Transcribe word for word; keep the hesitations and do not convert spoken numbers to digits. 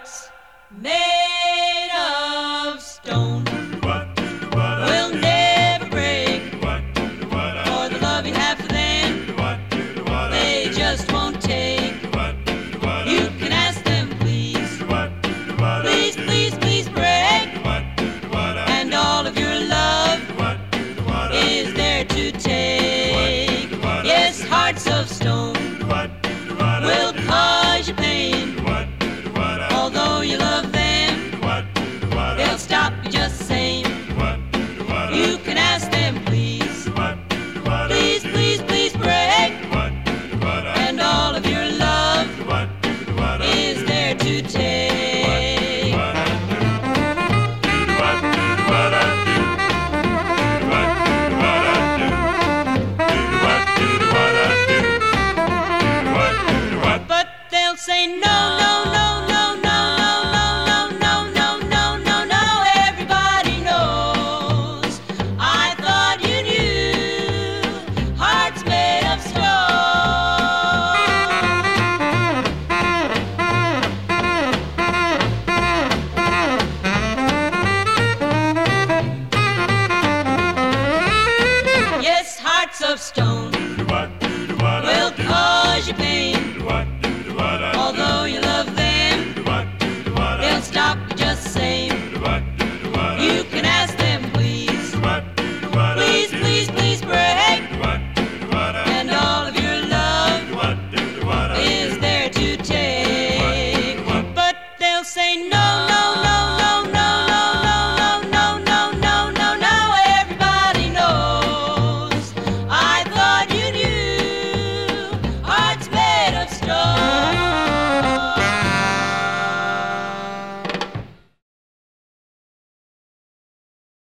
hearts made of stone will never break, for the love you have for them, they just won't take. You can ask them, please, please, please, please break, and all of your love is there to take. Yes, hearts of stone will cause you pain, although you love them, they'll stop you just the same. You can ask them, please, please, please, please break, and all of your love is there to take. But they'll say no, no,